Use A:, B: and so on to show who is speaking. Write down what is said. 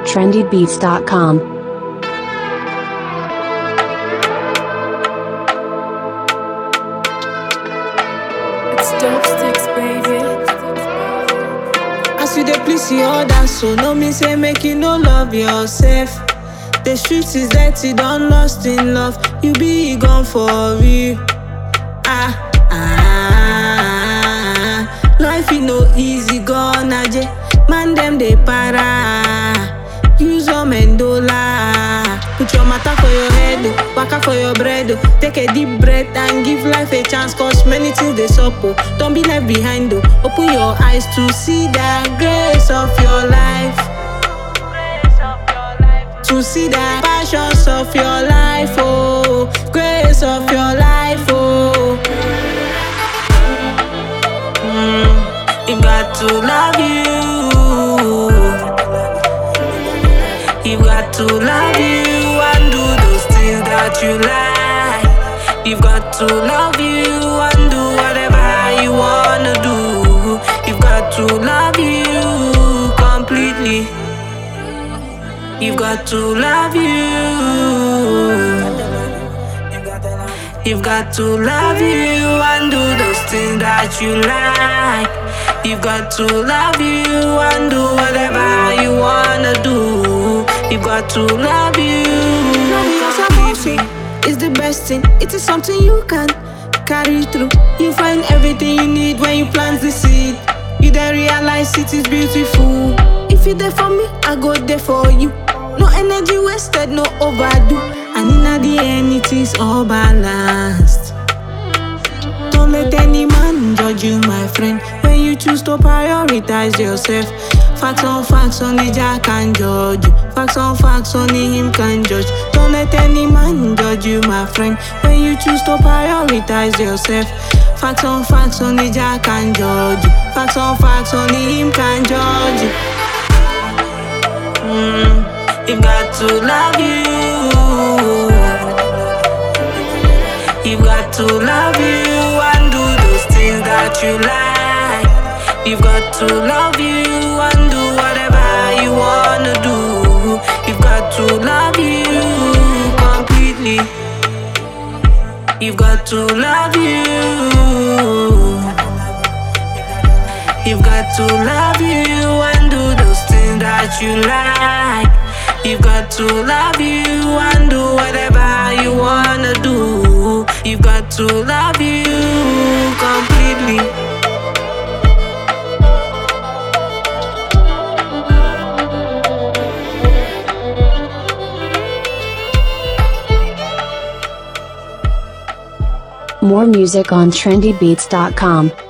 A: trendybeats.com.
B: It's dope sticks, baby.
C: As you dey please the others, so no mean say make you no love yourself. The streets is dirty, done lost in love. You be gone for real. Life is no easy, gone aje. Man them dey para. Use your mendola. Put your matter for your head, oh. Waka for your bread, oh. Take a deep breath and give life a chance, cause many things they sup, oh. Don't be left behind, oh. Open your eyes to see the grace of your life, to see the passions of your life, oh. Grace of your life, oh. You got to love you. You got to love you and do those things that you like. You've got to love you and do whatever you wanna do. You've got to love you completely. You've got to love you. You've got to love you and do those things that you like. You've got to love you and do whatever you wanna do. You've got to love you. Loving yourself also is the best thing. It is something you can carry through. You find everything you need when you plant the seed. You then realize it is beautiful. If you're there for me, I go there for you. No energy wasted, no overdo. And in the end, it is all balanced. Don't let any man judge you, my friend, when you choose to prioritize yourself. Facts on the Jah can judge you. Facts only him can judge. Don't let any man judge you, my friend, when you choose to prioritize yourself. Facts on the Jah can judge you. Facts only him can judge you. You've got to love you. You've got to love you and do those things that you like. You've got to love you and do whatever you wanna do. You've got to love you completely. You've got to love you. You've got to love you and do those things that you like. You've got to love you and do whatever you wanna do. You've got to love you completely.
A: More music on trendybeats.com.